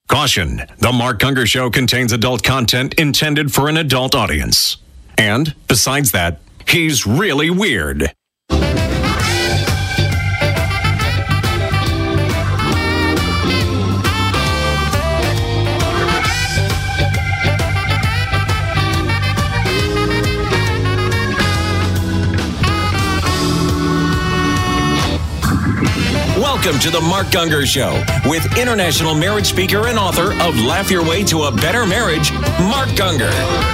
Caution, the Mark Gungor Show contains adult content intended for an adult audience. And, besides that, he's really weird. Welcome to the Mark Gungor Show with international marriage speaker and author of Laugh Your Way to a Better Marriage, Mark Gungor.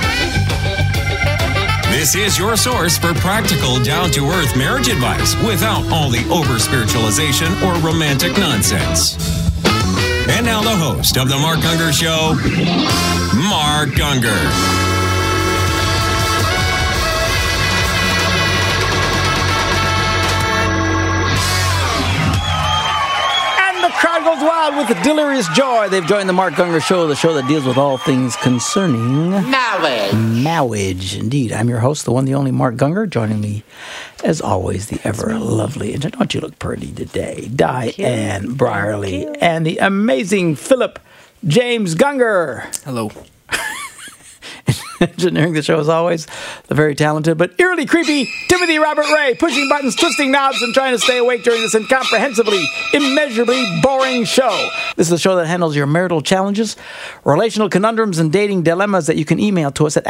This is your source for practical, down-to-earth marriage advice without all the over-spiritualization or romantic nonsense. And now the host of the Mark Gungor Show, Mark Gungor. Goes wild with delirious joy. They've joined the Mark Gungor Show, the show that deals with all things concerning marriage. Indeed, I'm your host, the one, the only Mark Gungor. Joining me, as always, the ever lovely, and don't you look pretty today, Diane Brierly, and the amazing Philip James Gungor. Hello. Engineering the show, as always, the very talented but eerily creepy Timothy Robert Ray, pushing buttons, twisting knobs, and trying to stay awake during this incomprehensibly, immeasurably boring show. This is a show that handles your marital challenges, relational conundrums, and dating dilemmas that you can email to us at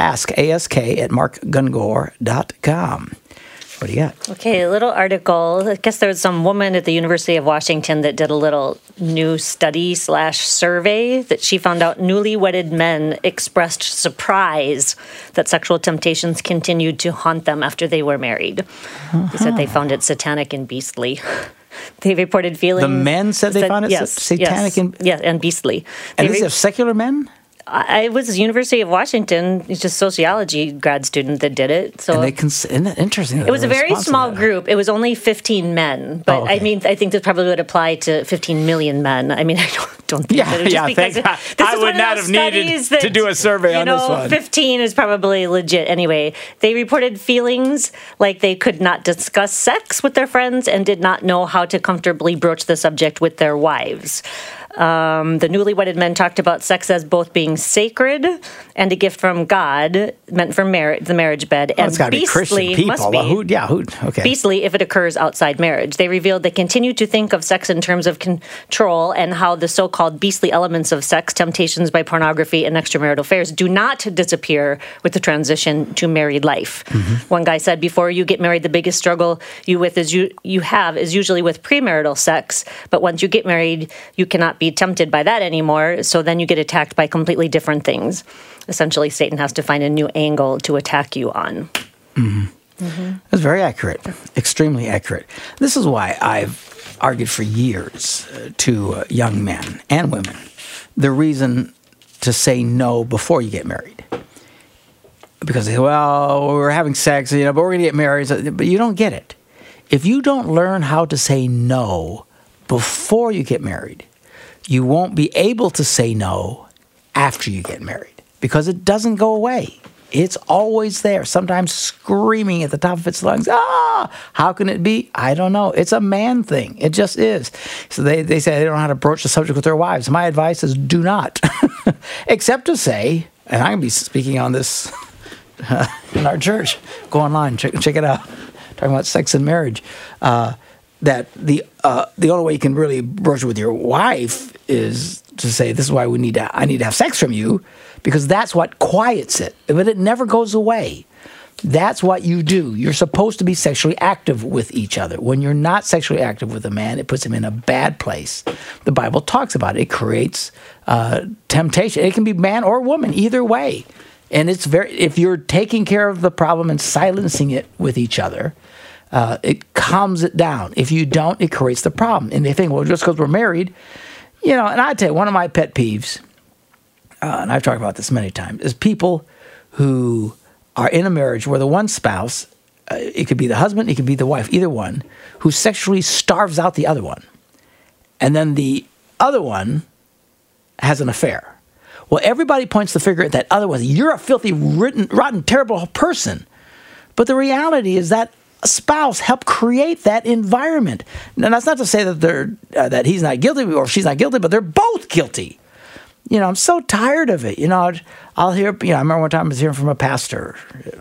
ask@markgungor.com. What do you got? Okay, a little article. I guess there was some woman at the University of Washington that did a little new study/survey that she found out newly-wedded men expressed surprise that sexual temptations continued to haunt them after they were married. They said they found it satanic and beastly. They reported feelings... The men said they found it satanic and... Yeah, and beastly. And these are secular men? I was University of Washington. It's just sociology grad student that did it. So isn't that interesting? It was a very small group. It was only 15 men, but I mean, I think this probably would apply to 15 million men. I mean, I don't think that. I would not have needed to do a survey on this one. 15 is probably legit. Anyway, they reported feelings like they could not discuss sex with their friends and did not know how to comfortably broach the subject with their wives. The newly wedded men talked about sex as both being sacred and a gift from God, meant for the marriage bed, and beastly must be. Beastly if it occurs outside marriage. They revealed they continue to think of sex in terms of control and how the so-called beastly elements of sex, temptations by pornography, and extramarital affairs do not disappear with the transition to married life. Mm-hmm. One guy said, before you get married, the biggest struggle you have is usually with premarital sex, but once you get married, you cannot be tempted by that anymore, so then you get attacked by completely different things. Essentially, Satan has to find a new angle to attack you on. Mm-hmm. Mm-hmm. That's very accurate, extremely accurate. This is why I've argued for years to young men and women the reason to say no before you get married. Because they say, well, we're having sex, but we're going to get married. But you don't get it. If you don't learn how to say no before you get married, you won't be able to say no after you get married because it doesn't go away. It's always there, sometimes screaming at the top of its lungs. How can it be? I don't know. It's a man thing. It just is. So they say they don't know how to broach the subject with their wives. My advice is do not. Except to say, and I'm going to be speaking on this in our church. Go online, check it out. Talking about sex and marriage. That the only way you can really broach it with your wife is to say, this is why I need to have sex from you, because that's what quiets it. But it never goes away. That's what you do. You're supposed to be sexually active with each other. When you're not sexually active with a man, it puts him in a bad place. The Bible talks about it. It creates temptation. It can be man or woman, either way. And if you're taking care of the problem and silencing it with each other, it calms it down. If you don't, it creates the problem. And they think, well, just because we're married, and I tell you, one of my pet peeves, and I've talked about this many times, is people who are in a marriage where the one spouse, it could be the husband, it could be the wife, either one, who sexually starves out the other one. And then the other one has an affair. Well, everybody points the finger at that other one. You're a filthy, rotten, terrible person. But the reality is that a spouse helped create that environment. Now, that's not to say that that he's not guilty or she's not guilty, but they're both guilty. I'm so tired of it. I'll hear, I remember one time I was hearing from a pastor,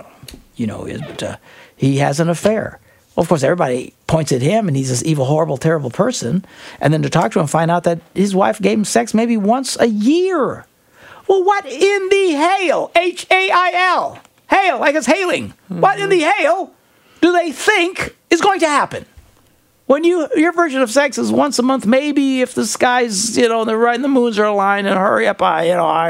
he has an affair. Well, of course, everybody points at him, and he's this evil, horrible, terrible person. And then to talk to him, find out that his wife gave him sex maybe once a year. Well, what in the hail? H-A-I-L. Hail, like it's hailing. Mm-hmm. What in the hail do they think is going to happen? When your version of sex is once a month, maybe if the skies, the moons are aligned and hurry up, I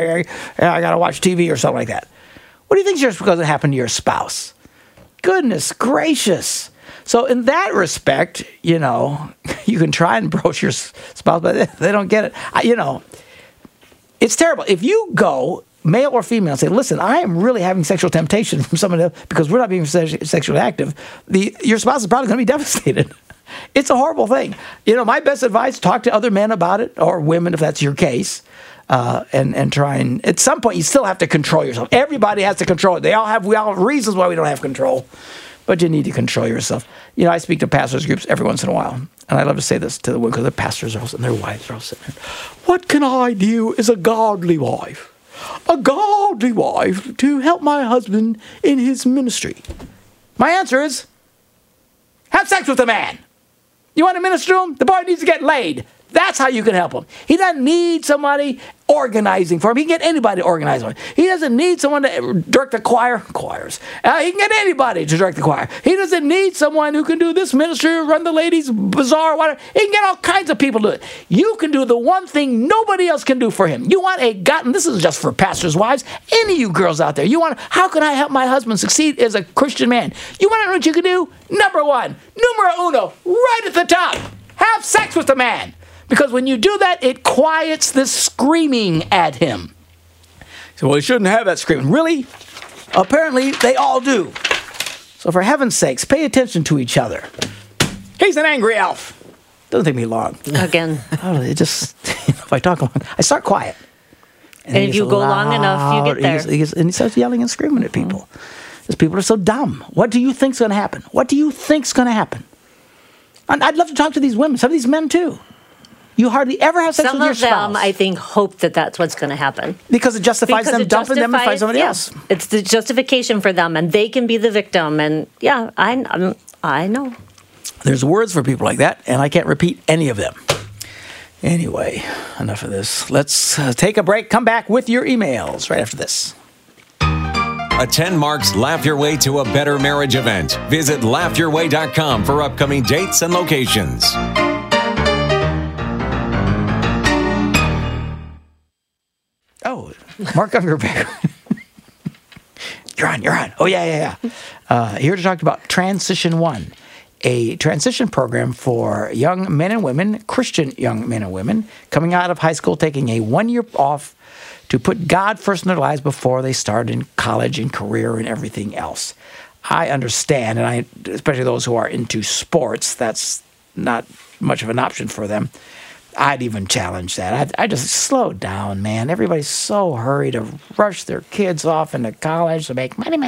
got to watch TV or something like that. What do you think is going to happen to your spouse? Goodness gracious. So in that respect, you can try and broach your spouse, but they don't get it. It's terrible. If you go, male or female, and say, listen, I am really having sexual temptation from someone else because we're not being sexually active, your spouse is probably going to be devastated. It's a horrible thing. My best advice, talk to other men about it, or women if that's your case, and try and, at some point, you still have to control yourself. Everybody has to control it. We all have reasons why we don't have control, but you need to control yourself. I speak to pastors' groups every once in a while, and I love to say this to the women, because the pastors and their wives are all sitting there. What can I do as a godly wife? A godly wife to help my husband in his ministry. My answer is, have sex with a man. You want to minister to him? The boy needs to get laid. That's how you can help him. He doesn't need somebody organizing for him. He can get anybody to organize for him. He doesn't need someone to direct the choirs. He can get anybody to direct the choir. He doesn't need someone who can do this ministry, run the ladies' bazaar, whatever. He can get all kinds of people to do it. You can do the one thing nobody else can do for him. You want and this is just for pastors' wives, any of you girls out there. How can I help my husband succeed as a Christian man? You want to know what you can do? Number one, numero uno, right at the top. Have sex with the man. Because when you do that, it quiets this screaming at him. So, well, he shouldn't have that screaming. Really? Apparently, they all do. So for heaven's sakes, pay attention to each other. He's an angry elf. Doesn't take me long. Again. It just, if I talk long, I start quiet. And if you go long enough, you get there. And he starts yelling and screaming at people. Because people are so dumb. What do you think's going to happen? What do you think's going to happen? And I'd love to talk to these women, some of these men too. You hardly ever have sex with your spouse. Some of them, I think, hope that that's what's going to happen. Because it justifies them dumping them and find somebody else. It's the justification for them, and they can be the victim. And yeah, I know. There's words for people like that, and I can't repeat any of them. Anyway, enough of this. Let's take a break. Come back with your emails right after this. Attend Mark's Laugh Your Way to a Better Marriage event. Visit laughyourway.com for upcoming dates and locations. Oh, Mark, you're back. You're on. Oh, yeah. Here to talk about Transition One, a transition program for young men and women, Christian young men and women, coming out of high school, taking a 1 year off to put God first in their lives before they start in college and career and everything else. I understand, and especially those who are into sports, that's not much of an option for them. I'd even challenge that. I just slow down, man. Everybody's so hurried to rush their kids off into college to make money.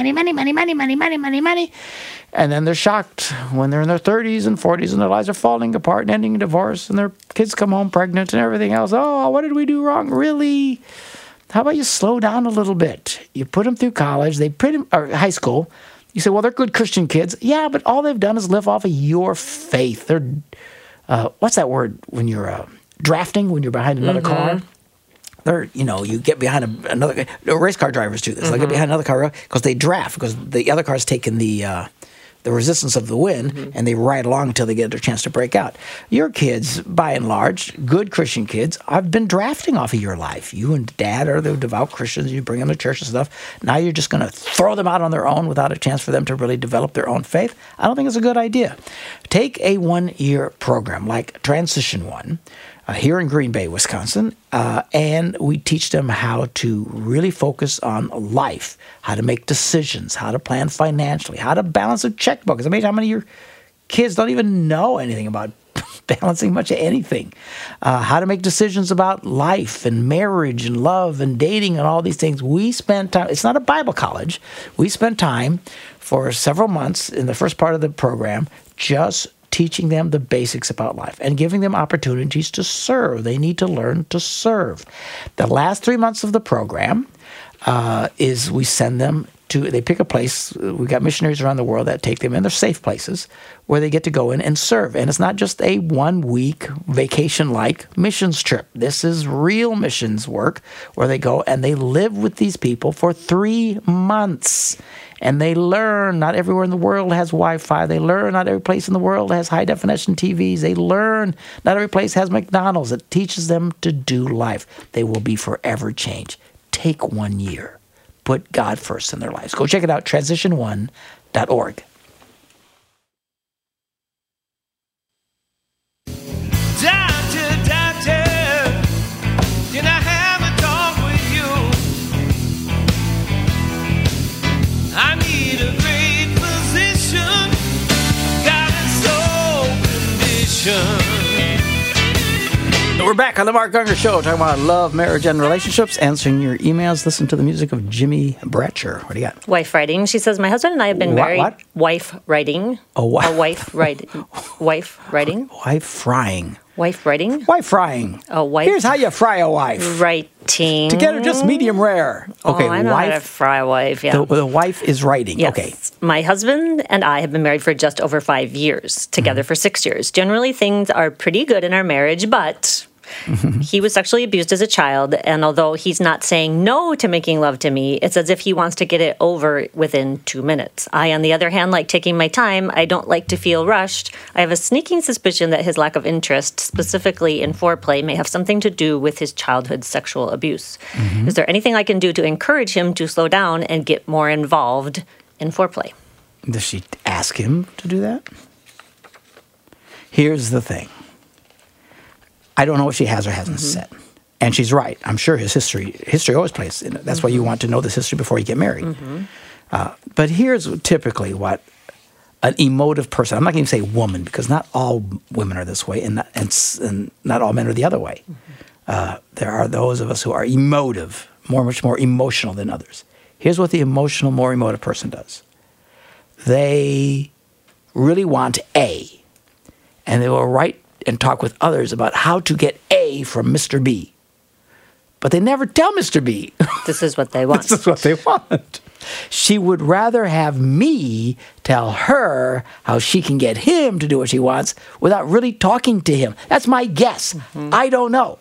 And then they're shocked when they're in their 30s and 40s and their lives are falling apart and ending in divorce and their kids come home pregnant and everything else. Oh, what did we do wrong? Really? How about you slow down a little bit? You put them through college, or high school. You say, well, they're good Christian kids. Yeah, but all they've done is live off of your faith. They're, what's that word when you're drafting, when you're behind another car? They're, you get behind another, race car drivers do this. They'll get behind another car because they draft, because the other car's taking the resistance of the wind, and they ride along until they get their chance to break out. Your kids, by and large, good Christian kids, I've been drafting off of your life. You and Dad are the devout Christians. You bring them to church and stuff. Now you're just going to throw them out on their own without a chance for them to really develop their own faith. I don't think it's a good idea. Take a 1 year program like Transition One, here in Green Bay, Wisconsin, and we teach them how to really focus on life, how to make decisions, how to plan financially, how to balance a checkbook. It's amazing how many of your kids don't even know anything about balancing much of anything. How to make decisions about life and marriage and love and dating and all these things. We spend time, it's not a Bible college, we spend time for several months in the first part of the program just teaching them the basics about life and giving them opportunities to serve. They need to learn to serve. The last 3 months of the program is we send them to, they pick a place. We've got missionaries around the world that take them in. They're safe places where they get to go in and serve. And it's not just a 1 week vacation-like missions trip. This is real missions work where they go and they live with these people for 3 months. And they learn not everywhere in the world has Wi-Fi. They learn not every place in the world has high-definition TVs. They learn not every place has McDonald's. It teaches them to do life. They will be forever changed. Take 1 year. Put God first in their lives. Go check it out, transition1.org. Doctor, can I have a talk with you? I need a great physician, got a soul condition. We're back on the Mark Unger Show, talking about love, marriage, and relationships, answering your emails. Listen to the music of Jimmy Bratcher. What do you got? Wife writing. She says, my husband and I have been married. What? Wife writing. A wife writing. Wife writing. Wife frying. Wife writing. Wife frying. A wife. Here's how you fry a wife. Writing. To get her just medium rare. Okay, I know how to fry a wife, yeah. The wife is writing. Yes. Okay. My husband and I have been married for just over 5 years, together for 6 years. Generally, things are pretty good in our marriage, but he was sexually abused as a child, and although he's not saying no to making love to me, it's as if he wants to get it over within 2 minutes. I, on the other hand, like taking my time. I don't like to feel rushed. I have a sneaking suspicion that his lack of interest, specifically in foreplay, may have something to do with his childhood sexual abuse. Is there anything I can do to encourage him to slow down and get more involved in foreplay? Does she ask him to do that? Here's the thing. I don't know what she has or hasn't said. And she's right. I'm sure his history always plays in it. That's why you want to know this history before you get married. But here's typically what an emotive person, I'm not going to say woman, because not all women are this way, and not all men are the other way. There are those of us who are emotive, much more emotional than others. Here's what the emotional, more emotive person does. They really want A, and they will write and talk with others about how to get A from Mr. B. But they never tell Mr. B. This is what they want. This is what they want. She would rather have me tell her how she can get him to do what she wants without really talking to him. That's my guess. I don't know.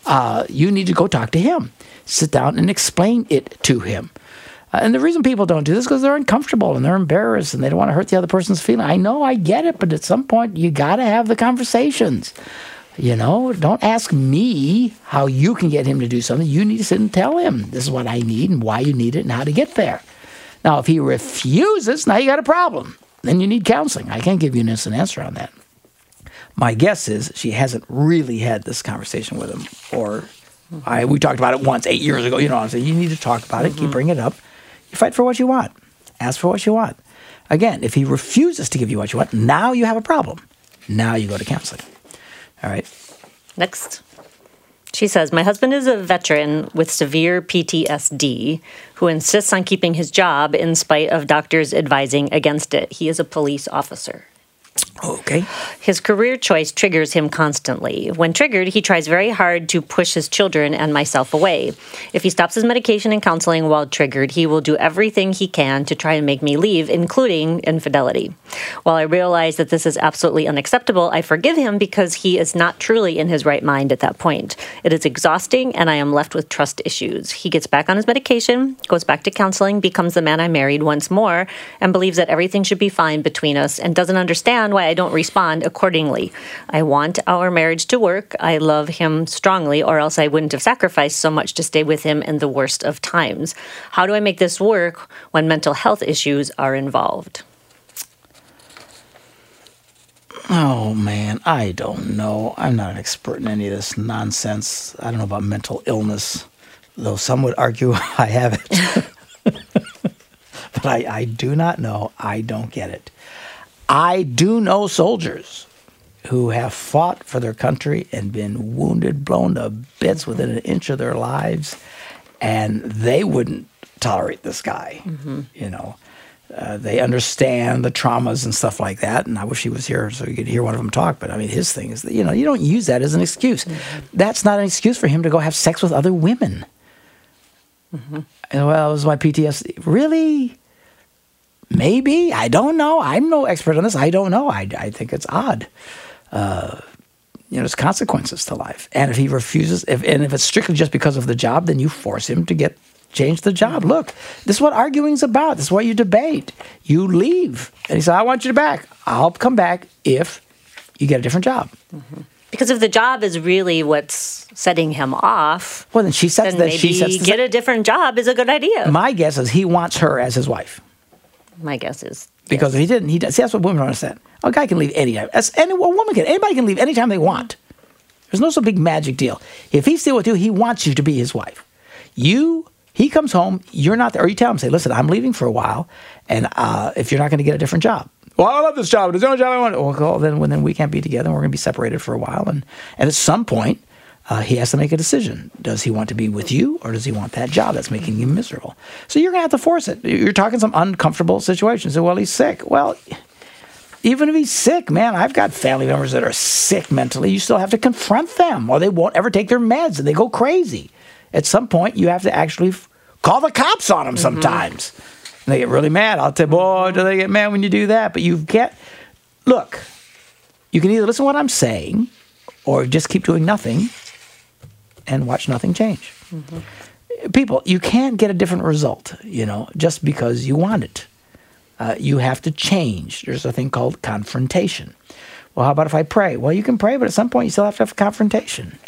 You need to go talk to him. Sit down and explain it to him. And the reason people don't do this is because they're uncomfortable and they're embarrassed and they don't want to hurt the other person's feeling. I know, I get it, but at some point you got to have the conversations. You know, don't ask me how you can get him to do something. You need to sit and tell him this is what I need and why you need it and how to get there. Now, if he refuses, now you got a problem. Then you need counseling. I can't give you an instant answer on that. My guess is she hasn't really had this conversation with him. Or we talked about it once 8 years ago. You know what I'm saying? You need to talk about it. Keep bringing it up. You fight for what you want. Ask for what you want. Again, if he refuses to give you what you want, now you have a problem. Now you go to counseling. All right. Next. She says, my husband is a veteran with severe PTSD who insists on keeping his job in spite of doctors advising against it. He is a police officer. Okay. His career choice triggers him constantly. When triggered, he tries very hard to push his children and myself away. If he stops his medication and counseling while triggered, he will do everything he can to try and make me leave, including infidelity. While I realize that this is absolutely unacceptable, I forgive him because he is not truly in his right mind at that point. It is exhausting, and I am left with trust issues. He gets back on his medication, goes back to counseling, becomes the man I married once more, and believes that everything should be fine between us, and doesn't understand why I don't respond accordingly. I want our marriage to work. I love him strongly, or else I wouldn't have sacrificed so much to stay with him in the worst of times. How do I make this work when mental health issues are involved? Oh, man, I don't know. I'm not an expert in any of this nonsense. I don't know about mental illness, though some would argue I have it. But I do not know. I don't get it. I do know soldiers who have fought for their country and been wounded, blown to bits within an inch of their lives, and they wouldn't tolerate this guy. You know, They understand the traumas and stuff like that. And I wish he was here so you could hear one of them talk. But I mean, his thing is that, you don't use that as an excuse. Mm-hmm. That's not an excuse for him to go have sex with other women. Mm-hmm. And, well, it was my PTSD. Really? Maybe. I don't know. I'm no expert on this. I don't know. I think it's odd. There's consequences to life. And if he refuses, if it's strictly just because of the job, then you force him to change the job. Look, this is what arguing's about. This is what you debate. You leave. And he said, I want you back. I'll come back if you get a different job. Mm-hmm. Because if the job is really what's setting him off, well, then she sets then maybe get a different job is a good idea. My guess is he wants her as his wife. My guess is. Because if he didn't, he does. See, that's what women don't understand. A guy can leave anytime. A woman can. Anybody can leave anytime they want. There's no so big magic deal. If he's still with you, he wants you to be his wife. He comes home, you're not there. Or you tell him, say, listen, I'm leaving for a while, and if you're not going to get a different job. Well, I love this job. It's the only job I want. Well, then we can't be together, and we're going to be separated for a while. And at some point, he has to make a decision. Does he want to be with you, or does he want that job that's making him miserable? So you're going to have to force it. You're talking some uncomfortable situations. So, well, he's sick. Well, even if he's sick, man, I've got family members that are sick mentally. You still have to confront them, or they won't ever take their meds, and they go crazy. At some point, you have to actually call the cops on them sometimes. Mm-hmm. And they get really mad. I'll tell you, boy, do they get mad when you do that. But look, you can either listen to what I'm saying or just keep doing nothing and watch nothing change. Mm-hmm. People, you can't get a different result, just because you want it. You have to change. There's a thing called confrontation. Well, how about if I pray? Well, you can pray, but at some point you still have to have a confrontation,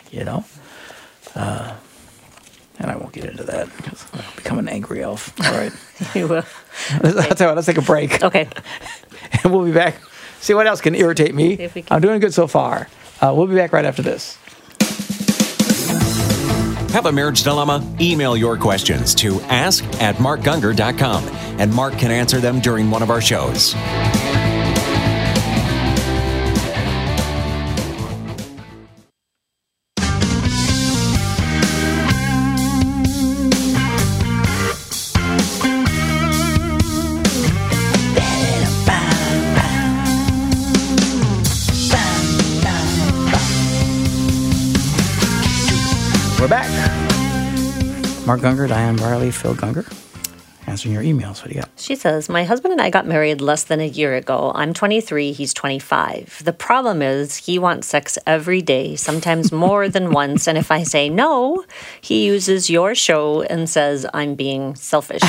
And I won't get into that because I'll become an angry elf. All right. You will. I'll tell you what, let's take a break. Okay. And we'll be back. See what else can irritate me. I'm doing good so far. We'll be back right after this. Have a marriage dilemma? Email your questions to ask@markgungor.com, and Mark can answer them during one of our shows. We're back. Mark Gungor, Diane Briley, Phil Gungor, answering your emails. What do you got? She says, my husband and I got married less than a year ago. I'm 23, he's 25. The problem is he wants sex every day, sometimes more than once. And if I say no, he uses your show and says I'm being selfish.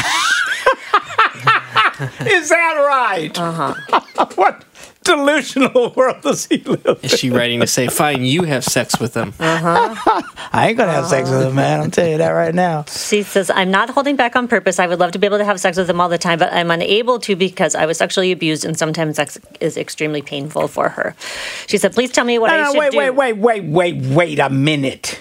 Is that right? Uh-huh. What delusional world does he live in? Is she writing to say, fine, you have sex with him? Uh-huh. I ain't going to have sex with him, man. I'll tell you that right now. She says, I'm not holding back on purpose. I would love to be able to have sex with him all the time, but I'm unable to because I was sexually abused, and sometimes sex is extremely painful for her. She said, please tell me what I should do. Wait a minute.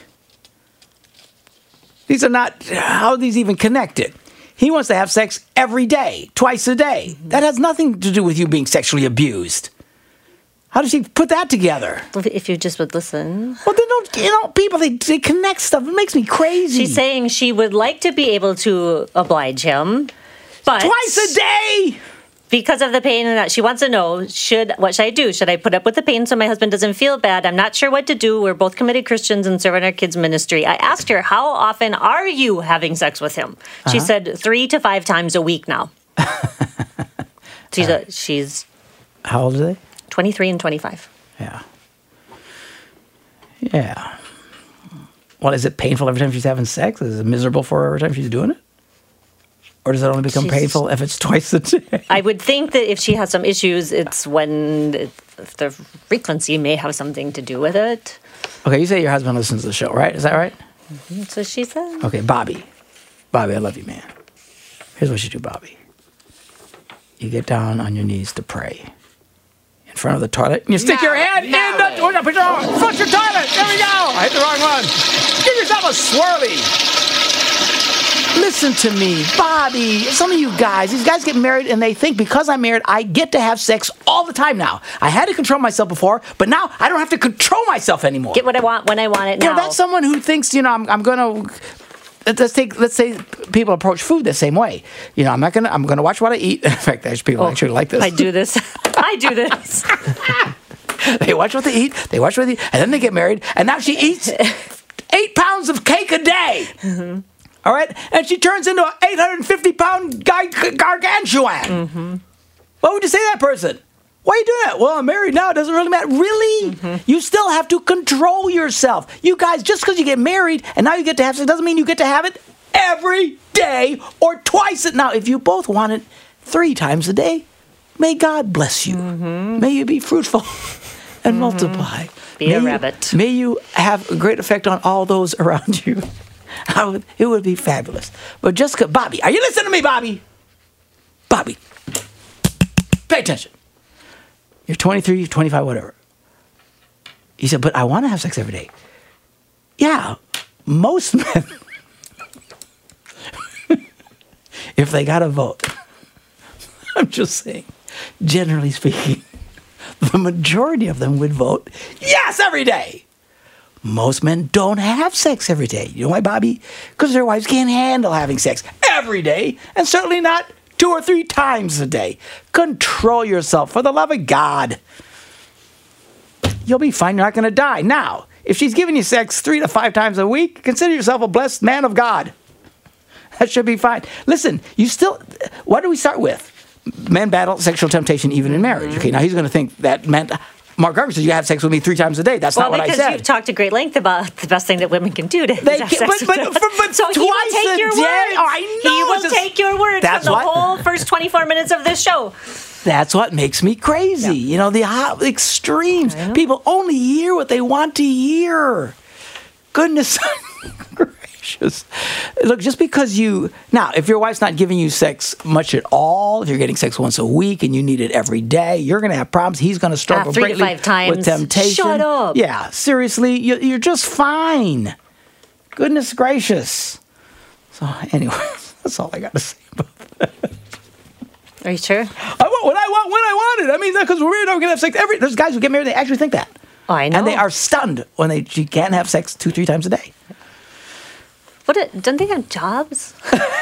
These are not, how are these even connected? He wants to have sex every day, twice a day. Mm-hmm. That has nothing to do with you being sexually abused. How does she put that together? If you just would listen. Well, they don't, people, they connect stuff. It makes me crazy. She's saying she would like to be able to oblige him, but twice a day! Because of the pain and that, she wants to know, what should I do? Should I put up with the pain so my husband doesn't feel bad? I'm not sure what to do. We're both committed Christians and serving our kids' ministry. I asked her, how often are you having sex with him? She said 3 to 5 times a week now. She's how old are they? 23 and 25. Yeah. Well, is it painful every time she's having sex? Is it miserable for her every time she's doing it? Or does it only become painful if it's twice a day? I would think that if she has some issues, it's when the frequency may have something to do with it. Okay, you say your husband listens to the show, right? Is that right? Mm-hmm. So she said. Okay, Bobby. Bobby, I love you, man. Here's what you do, Bobby. You get down on your knees to pray in front of the toilet. And you stick your head in the toilet. Flush your toilet. There we go. I hit the wrong one. Give yourself a swirly. Listen to me, Bobby. Some of you guys, these guys get married and they think because I'm married, I get to have sex all the time now. I had to control myself before, but now I don't have to control myself anymore. Get what I want when I want it now. That's someone who thinks, I'm going to let's say people approach food the same way. You know, I'm gonna watch what I eat. In fact, there's people actually like this. I do this. They watch what they eat. They watch what they eat, and then they get married. And now she eats 8 pounds of cake a day. Mm-hmm. All right, and she turns into an 850-pound gargantuan. Mm-hmm. What would you say to that person? Why are you doing that? Well, I'm married now. It doesn't really matter. Really? Mm-hmm. You still have to control yourself. You guys, just because you get married and now you get to have sex doesn't mean you get to have it every day or twice. Now, if you both want it 3 times a day, may God bless you. Mm-hmm. May you be fruitful and multiply. Be a rabbit. May you have a great effect on all those around you. It would be fabulous. But just Bobby, are you listening to me, Bobby? Bobby, pay attention. You're 23, 25, whatever. He said, but I want to have sex every day. Yeah, most men, if they got a vote, I'm just saying, generally speaking, the majority of them would vote yes every day. Most men don't have sex every day. You know why, Bobby? Because their wives can't handle having sex every day, and certainly not 2 or 3 times a day. Control yourself, for the love of God. You'll be fine. You're not going to die. Now, if she's giving you sex 3 to 5 times a week, consider yourself a blessed man of God. That should be fine. Listen, what do we start with? Men battle sexual temptation even in marriage. Okay, now he's going to think that meant... Mark Garvey says you have sex with me 3 times a day. That's not what I said. Because you've talked at great length about the best thing that women can do to have sex with them. So he will take your word. Oh, I know. He will take your word from the whole first 24 minutes of this show. That's what makes me crazy. Yeah. You know, the extremes. People only hear what they want to hear. Goodness gracious. Look, just because now, if your wife's not giving you sex much at all, if you're getting sex once a week and you need it every day, you're going to have problems. He's going to struggle 3 to 5 times with temptation. Shut up. Yeah, seriously, you're just fine. Goodness gracious. So, anyway, that's all I got to say about that. Are you sure? I want what I want when I want it. I mean, because we're married, we're going to have sex there's guys who get married, they actually think that. Oh, I know. And they are stunned when she can't have sex 2-3 times a day. Don't they have jobs?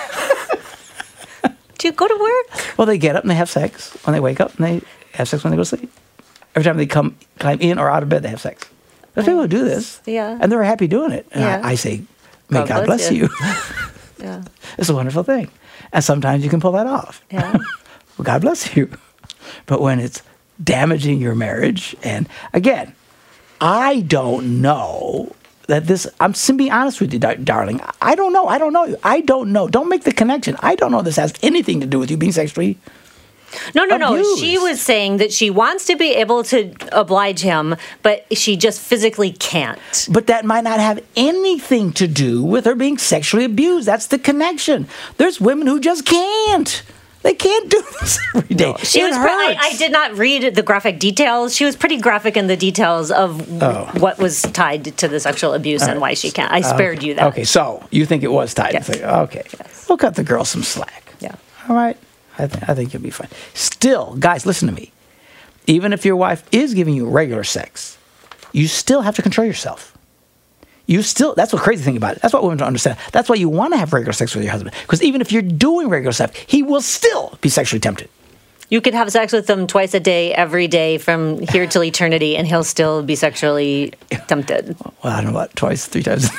Do you go to work? Well, they get up and they have sex when they wake up, and they have sex when they go to sleep. Every time they climb in or out of bed, they have sex. There's people who do this. Yeah. And they're happy doing it. And I say, may God bless you. Yeah. It's a wonderful thing. And sometimes you can pull that off. Yeah. Well, God bless you. But when it's damaging your marriage, and again, I don't know that I'm being honest with you, darling. I don't know. I don't know. Don't make the connection. I don't know this has anything to do with you being sexually No. She was saying that she wants to be able to oblige him, but she just physically can't. But that might not have anything to do with her being sexually abused. That's the connection. There's women who just can't. They can't do this every day. No, I did not read the graphic details. She was pretty graphic in the details of what was tied to the sexual abuse and why she can't. I spared you that. Okay, so you think it was tied? Yes. Okay. Yes. We'll cut the girl some slack. Yeah. All right. I think you'll be fine. Still, guys, listen to me. Even if your wife is giving you regular sex, you still have to control yourself. That's the crazy thing about it. That's what women don't understand. That's why you want to have regular sex with your husband. Because even if you're doing regular sex, he will still be sexually tempted. You could have sex with him twice a day, every day, from here till eternity, and he'll still be sexually tempted. Well, I don't know, 3 times.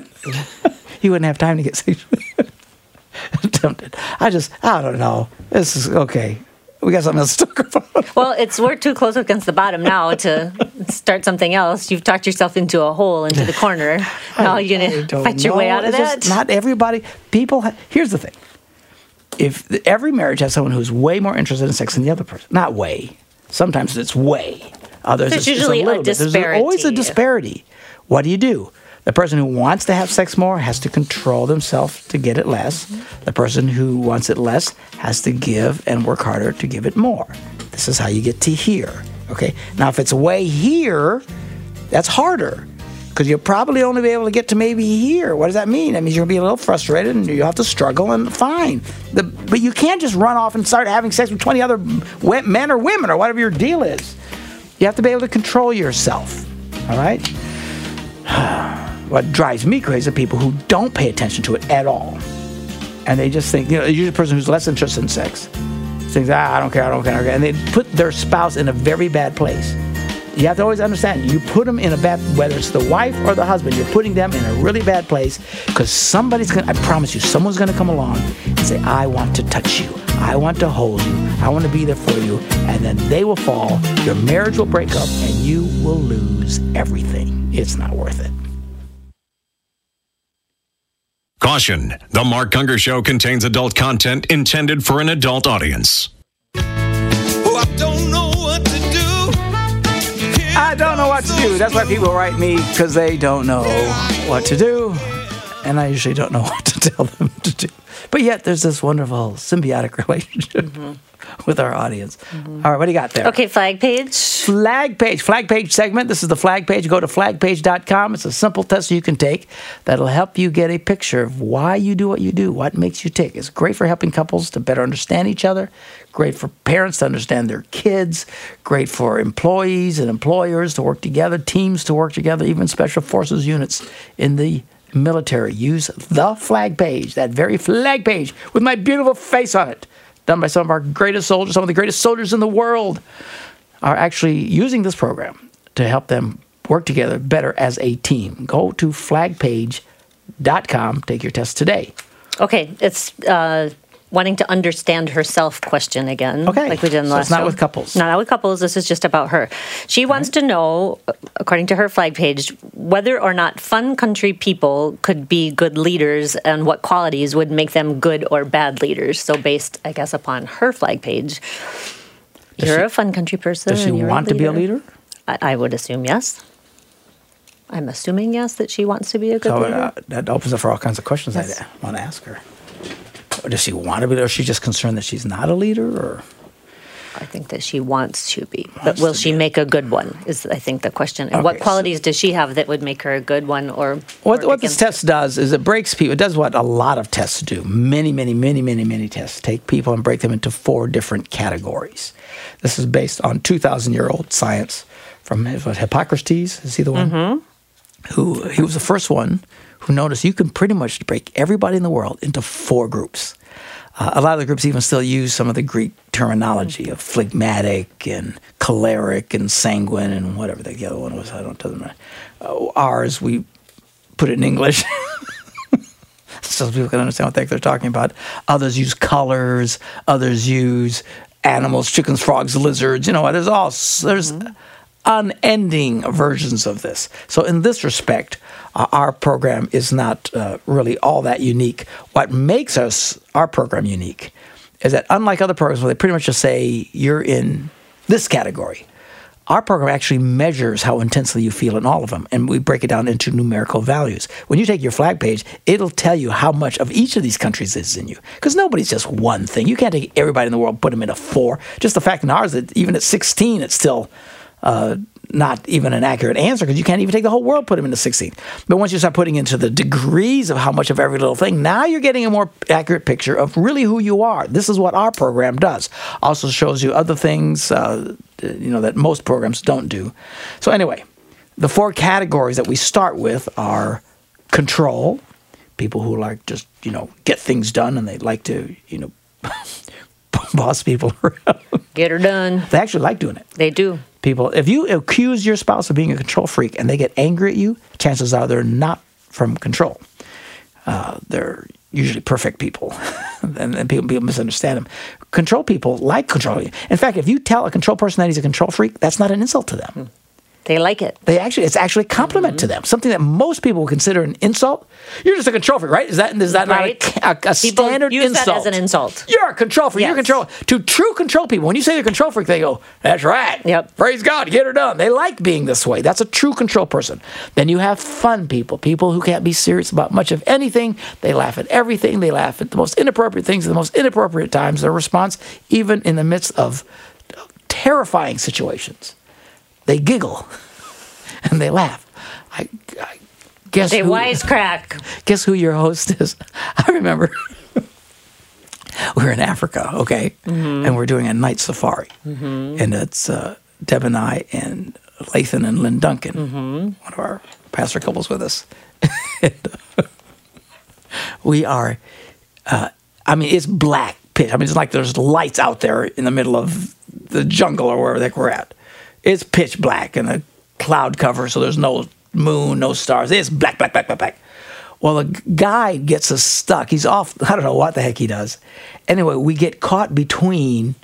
He wouldn't have time to get sexually tempted. I don't know. This is okay. We got something else to talk about. Well, we're too close against the bottom now to start something else. You've talked yourself into a hole, into the corner. Now you're going to fight your way out of that? Not everybody. Here's the thing. If every marriage has someone who's way more interested in sex than the other person, not way. Sometimes it's way. There's usually a disparity. There's always a disparity. What do? The person who wants to have sex more has to control themselves to get it less. Mm-hmm. The person who wants it less has to give and work harder to give it more. This is how you get to here. Okay? Now, if it's way here, that's harder because you'll probably only be able to get to maybe here. What does that mean? That means you're going to be a little frustrated and you'll have to struggle and fine. But you can't just run off and start having sex with 20 other men or women or whatever your deal is. You have to be able to control yourself. All right? What drives me crazy are people who don't pay attention to it at all. And they just think, usually a person who's less interested in sex thinks, I don't care. And they put their spouse in a very bad place. You have to always understand, you put them in a bad, whether it's the wife or the husband, you're putting them in a really bad place because I promise you, someone's going to come along and say, I want to touch you. I want to hold you. I want to be there for you. And then they will fall, your marriage will break up, and you will lose everything. It's not worth it. Caution, The Mark Unger Show contains adult content intended for an adult audience. Oh, I don't know what to do. I don't know what to do. That's why people write me, because they don't know what to do. And I usually don't know what to tell them to do. But yet there's this wonderful symbiotic relationship with our audience. All right, what do you got there? Okay, flag page. Flag page segment. This is the flag page. Go to flagpage.com. It's a simple test you can take that'll help you get a picture of why you do what you do, what makes you tick. It's great for helping couples to better understand each other, great for parents to understand their kids, great for employees and employers to work together, teams to work together, even special forces units in the military. Use the flag page, that very flag page with my beautiful face on it, done by some of our greatest soldiers. Some of the greatest soldiers in the world are actually using this program to help them work together better as a team. Go to flagpage.com. Take your test today. Okay, it's wanting to understand herself question again. Okay. Like we did in the So last it's not show. with couples. Not with couples. This is just about her. She wants to know, according to her flag page, whether or not fun country people could be good leaders and what qualities would make them good or bad leaders. So based, I guess, upon her flag page, you're a fun country person. Does she and you're want to be a leader? I would assume yes. I'm assuming yes, that she wants to be a good leader. That opens up for all kinds of questions I want to ask her. Does she want to be, or is she just concerned that she's not a leader? Or I think that she wants to be. But will she make a good one, is I think the question. And what Okay, qualities does she have that would make her a good one? Or what this against test does is it breaks people. It does what a lot of tests do. Many tests. Take people and break them into 4 different categories. This is based on 2,000-year-old science from Hippocrates. Is he the one? Mm-hmm. He was the first one who noticed you can pretty much break everybody in the world into 4 groups. A lot of the groups even still use some of the Greek terminology of phlegmatic and choleric and sanguine and whatever the other one was. Doesn't matter. Ours, we put it in English so people can understand what the heck they're talking about. Others use colors. Others use animals, chickens, frogs, lizards. There's unending versions of this. So in this respect, our program is not really all that unique. What makes our program unique is that unlike other programs where they pretty much just say you're in this category, our program actually measures how intensely you feel in all of them, and we break it down into numerical values. When you take your flag page, it'll tell you how much of each of these countries is in you, because nobody's just one thing. You can't take everybody in the world and put them in a 4. Just the fact in ours that even at 16, it's still not even an accurate answer, because you can't even take the whole world, put them into 16. But once you start putting into the degrees of how much of every little thing, now you're getting a more accurate picture of really who you are. This is what our program does. Also shows you other things that most programs don't do. So anyway, the 4 categories that we start with are control, people who like just get things done and they like to boss people around. get her done. They actually like doing it. They do. People, if you accuse your spouse of being a control freak and they get angry at you, chances are they're not from control. They're usually perfect people, and people misunderstand them. Control people like controlling. In fact, if you tell a control person that he's a control freak, that's not an insult to them. They like it. It's actually a compliment to them. Something that most people would consider an insult. You're just a control freak, right? Is that Right. not a standard use insult? that as an insult. You're a control freak. Yes. You're control. To true control people, when you say they're a control freak, they go, "That's right. Yep. Praise God, get her done." They like being this way. That's a true control person. Then you have fun people who can't be serious about much of anything. They laugh at everything. They laugh at the most inappropriate things at the most inappropriate times. Their response, even in the midst of terrifying situations, they giggle. And they laugh. I guess They wisecrack. Guess who your host is? I remember we were in Africa, okay, and we're doing a night safari, and it's Deb and I and Lathan and Lynn Duncan, one of our pastor couples with us. We are, it's black pitch. It's like there's lights out there in the middle of the jungle or wherever the heck we're at. It's pitch black and a cloud cover, so there's no moon, no stars. It's black, black, black, black, black. Well, the guide gets us stuck. He's off. I don't know what the heck he does. Anyway, we get caught between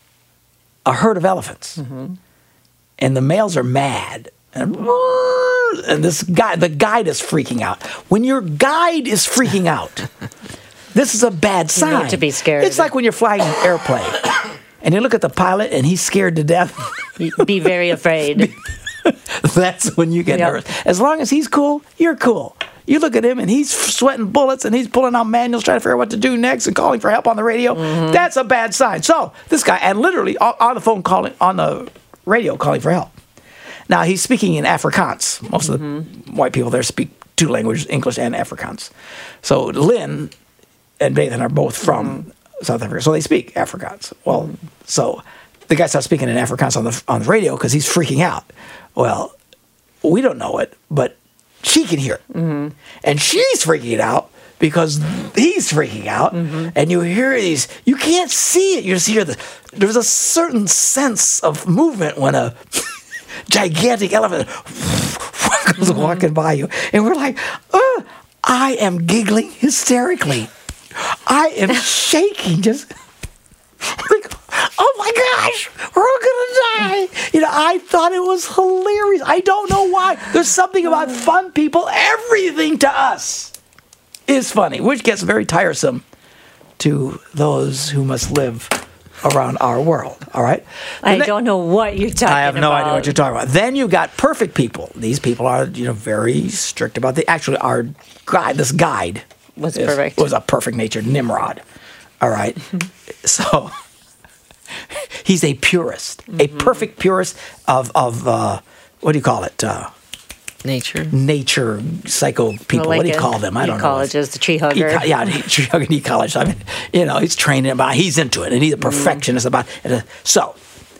a herd of elephants. And the males are mad. And this guy, the guide is freaking out. When your guide is freaking out, this is a bad sign. You need to be scared. It's like when you're flying an airplane and you look at the pilot and he's scared to death. Be very afraid. That's when you get nervous. As long as he's cool, you're cool. You look at him and he's sweating bullets and he's pulling out manuals trying to figure out what to do next and calling for help on the radio. That's a bad sign. So this guy, and literally on the phone on the radio calling for help. Now he's speaking in Afrikaans. Most of the white people there speak two languages, English and Afrikaans. So Lynn and Nathan are both from South Africa, so they speak Afrikaans. Well, so the guy starts speaking in Afrikaans on the radio because he's freaking out. Well, we don't know it, but she can hear it. And she's freaking out because he's freaking out. And you hear these, you can't see it. You just hear there's a certain sense of movement when a gigantic elephant goes walking by you. And we're like, I am giggling hysterically. I am shaking, just like, oh my gosh, we're all gonna die. I thought it was hilarious. I don't know why. There's something about fun people. Everything to us is funny, which gets very tiresome to those who must live around our world. All right? I don't know what you're talking about. I have no idea what you're talking about. Then you got perfect people. These people are, very strict about our guide. This guide was perfect. Was a perfect-natured Nimrod. All right? So he's a purist, a perfect purist of what do you call it? Nature psycho people. What do you call them? I don't know. Ecologist, the tree hugger. Tree hugger, ecologist. He's trained about. He's into it, and he's a perfectionist about it. So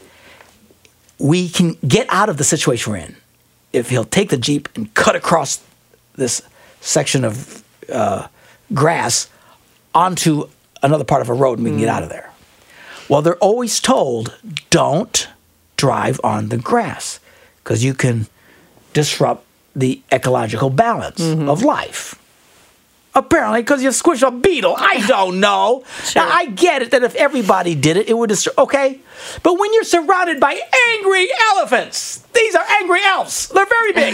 we can get out of the situation we're in if he'll take the Jeep and cut across this section of grass onto another part of a road, and we can get out of there. Well, they're always told, don't drive on the grass because you can disrupt the ecological balance of life. Apparently, because you squish a beetle. I don't know. Sure. Now, I get it that if everybody did it, it would destroy. Okay? But when you're surrounded by angry elephants, these are angry elves. They're very big.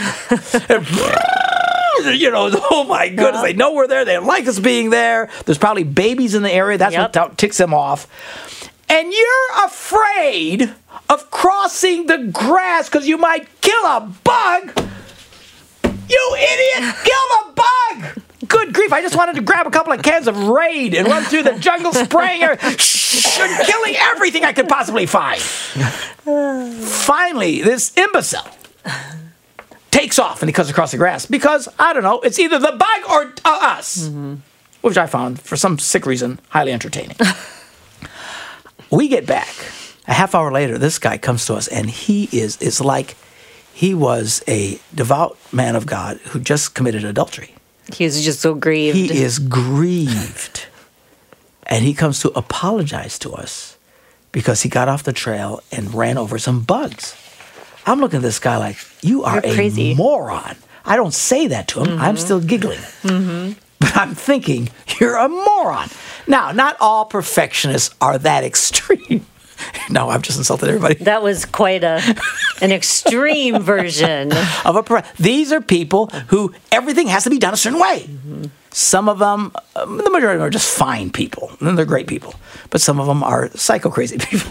Oh my goodness, they know we're there. They like us being there. There's probably babies in the area. That's what ticks them off. And you're afraid of crossing the grass because you might kill a bug. You idiot! Kill the bug! Good grief, I just wanted to grab a couple of cans of Raid and run through the jungle spraying and killing everything I could possibly find. Finally, this imbecile takes off and he cuts across the grass because, I don't know, it's either the bug or us, which I found, for some sick reason, highly entertaining. We get back. A half hour later, this guy comes to us, and it's like he was a devout man of God who just committed adultery. He was just so grieved. He is grieved. And he comes to apologize to us because he got off the trail and ran over some bugs. I'm looking at this guy like, you're a moron. I don't say that to him. I'm still giggling. But I'm thinking, you're a moron. Now, not all perfectionists are that extreme. No, I've just insulted everybody. That was quite an extreme version. These are people who everything has to be done a certain way. Some of them, the majority of them are just fine people. And they're great people. But some of them are psycho-crazy people.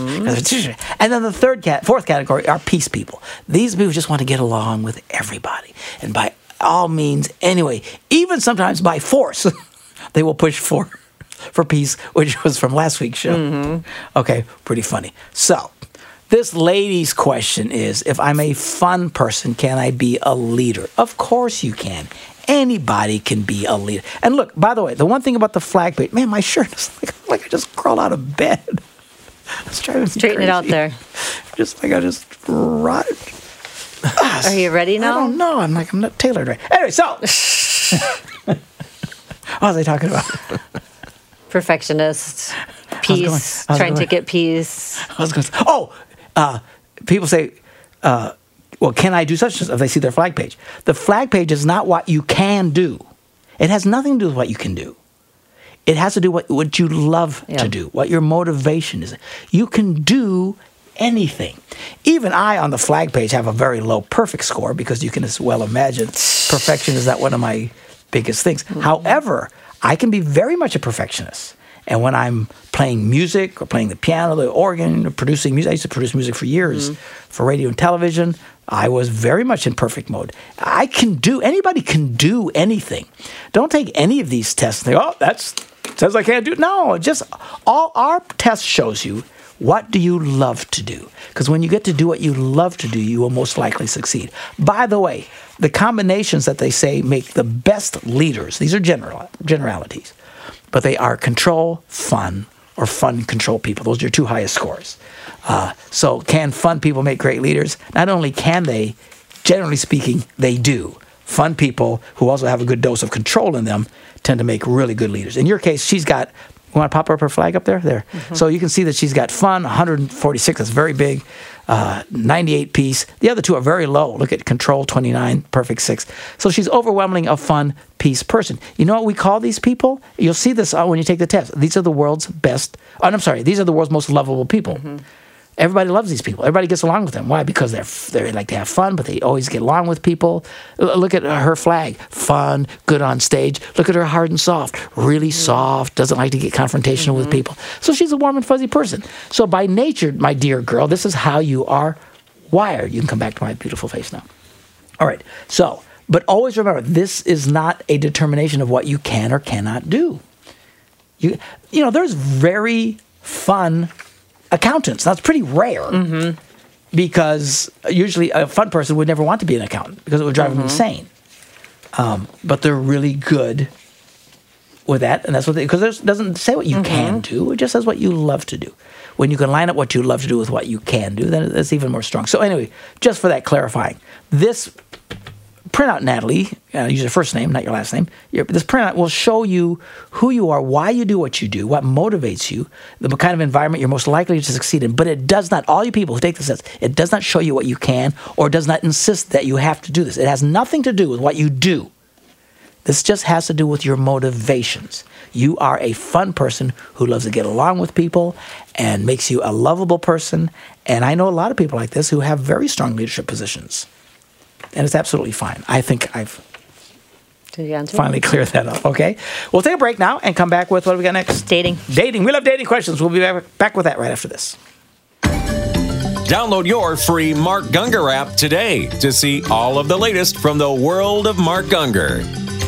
And then the fourth category are peace people. These people just want to get along with everybody. And by all means, anyway, even sometimes by force, they will push for peace, which was from last week's show. Okay, pretty funny. So, this lady's question is, if I'm a fun person, can I be a leader? Of course you can. Anybody can be a leader. And look, by the way, the one thing about the flag page, man, my shirt is like I just crawled out of bed. It's driving me Straighten it out there. Just like I just rotted. Are you ready now? I don't know. I'm not tailored right. Anyway, so What was I talking about? Perfectionist, peace, trying to get peace. I was going to say, people say, well, can I do such and such if they see their flag page? The flag page is not what you can do. It has nothing to do with what you can do. It has to do with what you love to do, what your motivation is. You can do anything. Even I, on the flag page, have a very low perfect score because you can as well imagine perfection is not one of my biggest things. However, I can be very much a perfectionist. And when I'm playing music or playing the piano, the organ, or producing music, I used to produce music for years for radio and television. I was very much in perfect mode. Anybody can do anything. Don't take any of these tests and think, oh, that says I can't do it. No, just all our test shows you what do you love to do. Because when you get to do what you love to do, you will most likely succeed. By the way, the combinations that they say make the best leaders, these are generalities, but they are control, fun, or fun, control people. Those are your two highest scores. So can fun people make great leaders? Not only can they, generally speaking, they do. Fun people who also have a good dose of control in them tend to make really good leaders. In your case, she's got, you want to pop up her flag up there? There. So you can see that she's got fun, 146, that's very big, 98 peace. The other two are very low. Look at control, 29, perfect 6. So she's overwhelmingly a fun, peace person. You know what we call these people? You'll see this when you take the test. These are the world's best, these are the world's most lovable people. Everybody loves these people. Everybody gets along with them. Why? Because they like to have fun, but they always get along with people. Look at her flag. Fun, good on stage. Look at her hard and soft. Really soft, doesn't like to get confrontational with people. So she's a warm and fuzzy person. So by nature, my dear girl, this is how you are wired. You can come back to my beautiful face now. All right. So, but always remember, this is not a determination of what you can or cannot do. You know, there's very fun accountants. That's pretty rare because usually a fun person would never want to be an accountant because it would drive them insane. But they're really good with that, and that's what because it doesn't say what you can do. It just says what you love to do. When you can line up what you love to do with what you can do, then it's even more strong. So anyway, just for that clarifying, this printout, Natalie, use your first name, not your last name. This printout will show you who you are, why you do what you do, what motivates you, the kind of environment you're most likely to succeed in. But it does not, all you people who take this test, it does not show you what you can or does not insist that you have to do this. It has nothing to do with what you do. This just has to do with your motivations. You are a fun person who loves to get along with people and makes you a lovable person. And I know a lot of people like this who have very strong leadership positions. And it's absolutely fine. I think I've finally cleared that up, okay? We'll take a break now and come back with what do we got next? Dating. Dating. We love dating questions. We'll be back with that right after this. Download your free Mark Gungor app today to see all of the latest from the world of Mark Gungor.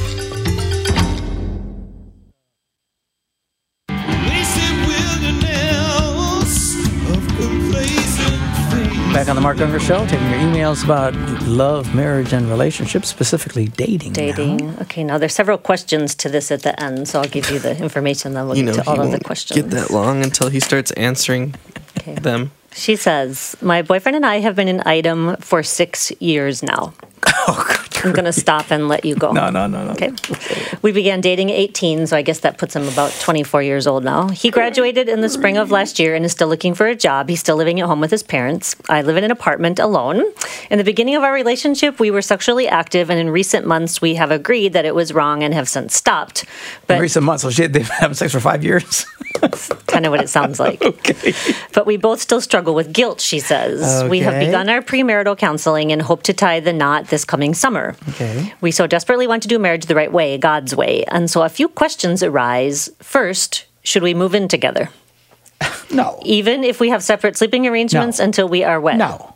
Back on the Mark Gungor Show, taking your emails about love, marriage, and relationships, specifically dating. Dating. Now. Okay, now there's several questions to this at the end, so I'll give you the information, then we'll get to all of the questions. Get that long until he starts answering them. She says, my boyfriend and I have been an item for 6 years now. Oh, God. I'm going to stop and let you go. No. Okay. We began dating at 18, so I guess that puts him about 24 years old now. He graduated in the spring of last year and is still looking for a job. He's still living at home with his parents. I live in an apartment alone. In the beginning of our relationship, we were sexually active, and in recent months, we have agreed that it was wrong and have since stopped. But in recent months? So they've been having sex for 5 years? That's kind of what it sounds like. Okay. But we both still struggle with guilt, she says. Okay. We have begun our premarital counseling and hope to tie the knot this coming summer. Okay. We so desperately want to do marriage the right way, God's way. And so a few questions arise. First, should we move in together? No. Even if we have separate sleeping arrangements until we are wed? No.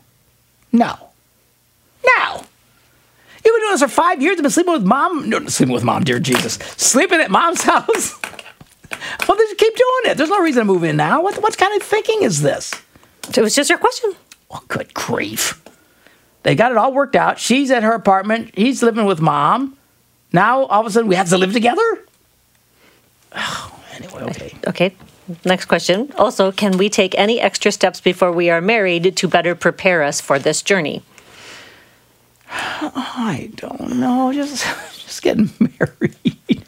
You've been doing this for 5 years. You've been sleeping with mom. No, sleeping with mom, dear Jesus. Sleeping at mom's house. Well, just keep doing it. There's no reason to move in now. What kind of thinking is this? It was just your question. Oh, good grief. They got it all worked out. She's at her apartment. He's living with mom. Now, all of a sudden, we have to live together? Oh, anyway, okay. Okay. Next question. Also, can we take any extra steps before we are married to better prepare us for this journey? I don't know. Just Just getting married.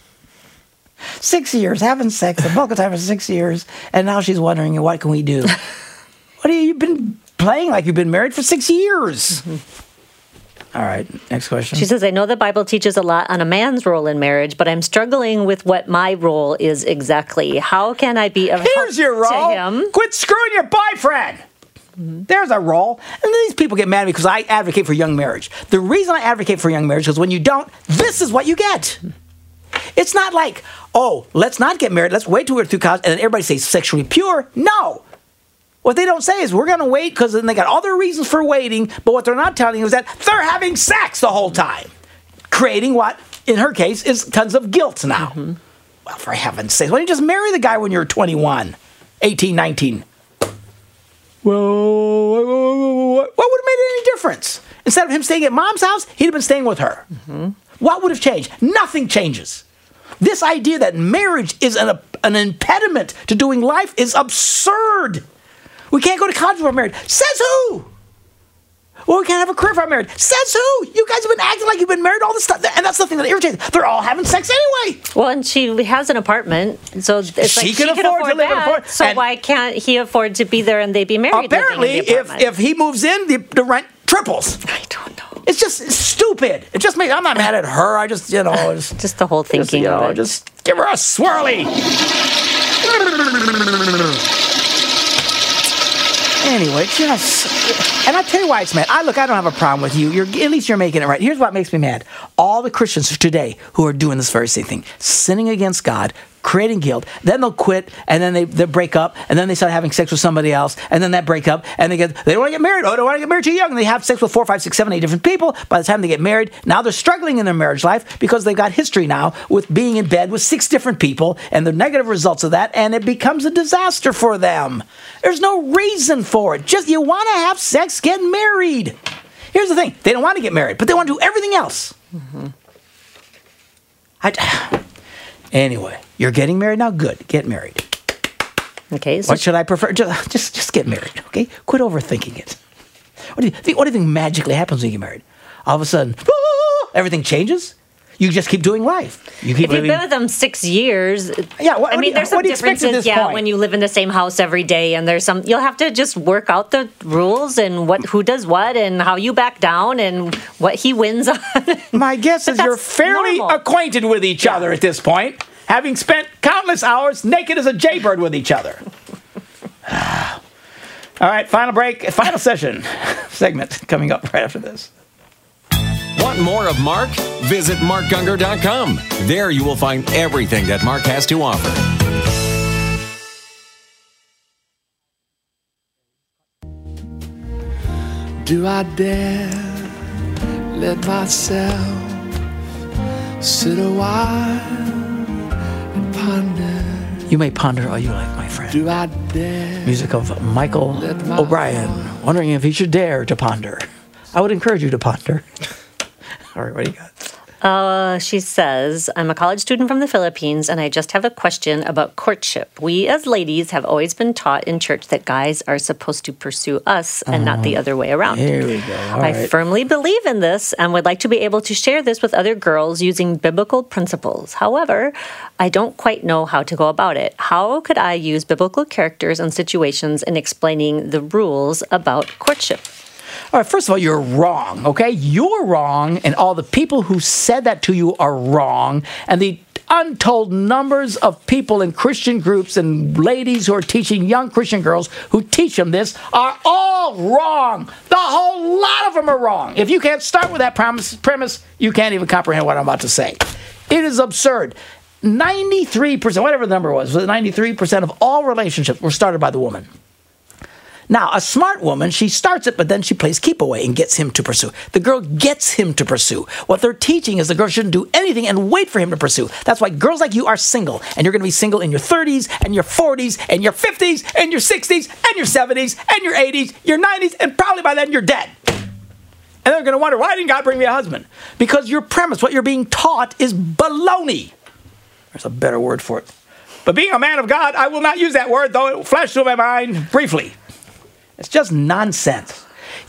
6 years, having sex, the bulk of the time for 6 years, and now she's wondering, what can we do? What have you been playing like you've been married for 6 years? All right, next question. She says, I know the Bible teaches a lot on a man's role in marriage, but I'm struggling with what my role is exactly. How can I be of Here's your help role. to him? Quit screwing your boyfriend. There's a role. And these people get mad at me because I advocate for young marriage. The reason I advocate for young marriage is when you don't, this is what you get. It's not like, oh, let's not get married. Let's wait till we're through college and then everybody says sexually pure. No. What they don't say is we're going to wait because then they got all their reasons for waiting. But what they're not telling you is that they're having sex the whole time, creating what, in her case, is tons of guilt now. Well, for heaven's sake, why don't you just marry the guy when you're 21, 18, 19? Well, what would have made any difference? Instead of him staying at mom's house, he'd have been staying with her. What would have changed? Nothing changes. This idea that marriage is an impediment to doing life is absurd. We can't go to college if we're married. Says who? Well, we can't have a career if I'm married. Says who? You guys have been acting like you've been married all this time. And that's the thing that irritates. They're all having sex anyway. Well, and she has an apartment, so it's like She can afford to live in that, a so why can't he afford to be there and they be married? Apparently, living in the apartment? if he moves in, the rent triples. I don't know. It's just stupid. It just makes. I'm not mad at her. I just, Just the whole thinking of it. Just give her a swirly. Anyway, and I'll tell you why it's mad. I don't have a problem with you. At least you're making it right. Here's what makes me mad. All the Christians today who are doing this very same thing, sinning against God, creating guilt, then they'll quit, and then they break up, and then they start having sex with somebody else, and then that break up, and they don't want to get married. Oh, they don't want to get married too young, and they have sex with 4, 5, 6, 7, 8 different people. By the time they get married, now they're struggling in their marriage life because they've got history now with being in bed with 6 different people, and the negative results of that, and it becomes a disaster for them. There's no reason for it. Just you want to have sex, get married. Here's the thing. They don't want to get married, but they want to do everything else. Anyway, you're getting married now? Good. Get married. Okay. So what should I prefer? Just get married, okay? Quit overthinking it. What do you think magically happens when you get married? All of a sudden, everything changes? You just keep doing life. You keep if you've been with them 6 years, there's some differences. When you live in the same house every day, and you'll have to just work out the rules and who does what and how you back down and what he wins on. My guess is you're fairly acquainted with each other at this point, having spent countless hours naked as a jaybird with each other. All right, final break, final segment coming up right after this. Want more of Mark? Visit markgungor.com. There you will find everything that Mark has to offer. Do I dare let myself sit a while and ponder? You may ponder all you like, my friend. Do I dare? Music of Michael O'Brien, wondering if he should dare to ponder. I would encourage you to ponder. All right, what do you got? She says, I'm a college student from the Philippines, and I just have a question about courtship. We as ladies have always been taught in church that guys are supposed to pursue us and not the other way around. Here we go. All right. I firmly believe in this and would like to be able to share this with other girls using biblical principles. However, I don't quite know how to go about it. How could I use biblical characters and situations in explaining the rules about courtship? All right, first of all, you're wrong, okay? You're wrong, and all the people who said that to you are wrong, and the untold numbers of people in Christian groups and ladies who are teaching young Christian girls who teach them this are all wrong. The whole lot of them are wrong. If you can't start with that premise, you can't even comprehend what I'm about to say. It is absurd. 93%, whatever the number was 93% of all relationships were started by the woman. Now, a smart woman, she starts it, but then she plays keep away and gets him to pursue. The girl gets him to pursue. What they're teaching is the girl shouldn't do anything and wait for him to pursue. That's why girls like you are single, and you're going to be single in your 30s and your 40s and your 50s and your 60s and your 70s and your 80s, your 90s, and probably by then you're dead. And they're going to wonder, why didn't God bring me a husband? Because your premise, what you're being taught, is baloney. There's a better word for it. But being a man of God, I will not use that word, though it flashed through my mind briefly. It's just nonsense.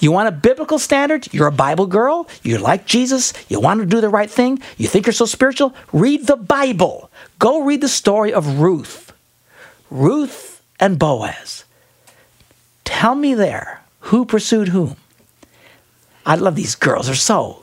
You want a biblical standard? You're a Bible girl. You like Jesus. You want to do the right thing. You think you're so spiritual? Read the Bible. Go read the story of Ruth. Ruth and Boaz. Tell me there, who pursued whom? I love these girls. They're so...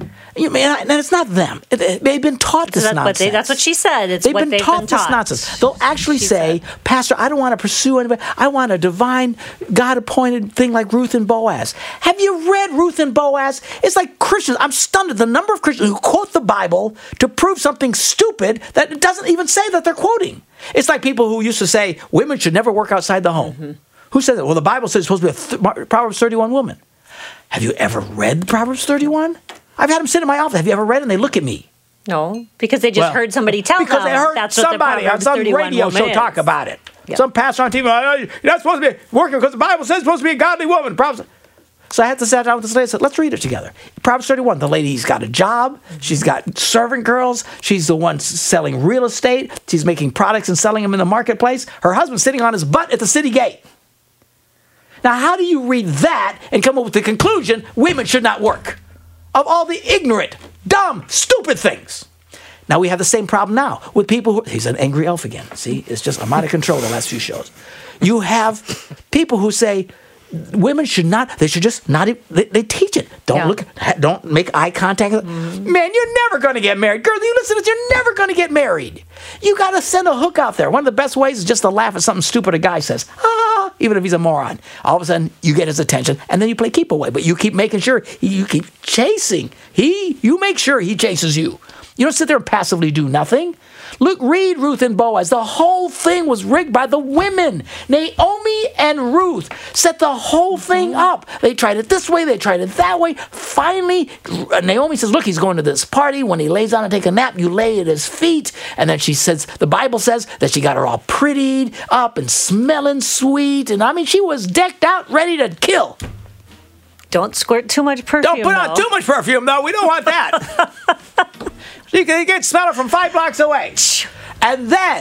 And it's not them. They've been taught this nonsense. That's what she said. They've been taught this nonsense. They'll actually say, Pastor, I don't want to pursue anybody. I want a divine, God-appointed thing like Ruth and Boaz. Have you read Ruth and Boaz? It's like Christians. I'm stunned at the number of Christians who quote the Bible to prove something stupid that it doesn't even say that they're quoting. It's like people who used to say, women should never work outside the home. Mm-hmm. Who said that? Well, the Bible says it's supposed to be a Proverbs 31 woman. Have you ever read Proverbs 31? I've had them sit in my office. Have you ever read it? And they look at me. No, because they just heard somebody tell them. Because they heard that's somebody on some radio show talk about it. Yep. Some pastor on TV, you're not supposed to be working because the Bible says it's supposed to be a godly woman. So I had to sit down with this lady and said, let's read it together. Proverbs 31, the lady's got a job. She's got servant girls. She's the one selling real estate. She's making products and selling them in the marketplace. Her husband's sitting on his butt at the city gate. Now, how do you read that and come up with the conclusion women should not work? Of all the ignorant, dumb, stupid things. Now, we have the same problem now with people who... He's an angry elf again. See, it's just, I'm out of control the last few shows. You have people who say women should not, they should just not, they teach it. Don't make eye contact. Mm-hmm. Man, you're never going to get married. Girl, you listen to this, you're never going to get married. You got to send a hook out there. One of the best ways is just to laugh at something stupid a guy says. Even if he's a moron. All of a sudden, you get his attention, and then you play keep away. But you keep making sure, you keep chasing. You make sure he chases you. You don't sit there and passively do nothing. Look, read Ruth and Boaz. The whole thing was rigged by the women. Naomi and Ruth set the whole thing up. They tried it this way. They tried it that way. Finally, Naomi says, look, he's going to this party. When he lays down and take a nap, you lay at his feet. And then she says, the Bible says that she got her all prettied up and smelling sweet. And I mean, she was decked out, ready to kill. Don't squirt too much perfume, Don't put on too much perfume, though. We don't want that. You can smell it from 5 blocks away. And then,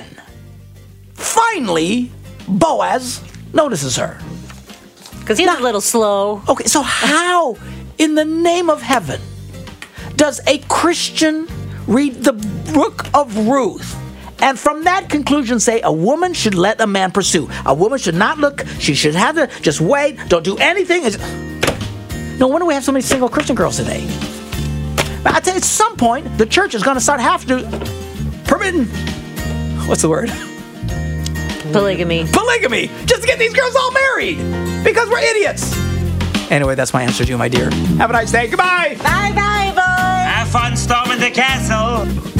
finally, Boaz notices her. Because he's a little slow. Okay, so how, in the name of heaven, does a Christian read the book of Ruth and from that conclusion say a woman should let a man pursue? A woman should not look. She should have to just wait. Don't do anything. No wonder we have so many single Christian girls today. I tell you, at some point, the church is going to start permitting, what's the word? Polygamy. Polygamy! Just to get these girls all married! Because we're idiots! Anyway, that's my answer to you, my dear. Have a nice day. Goodbye! Bye-bye, boy! Have fun storming the castle!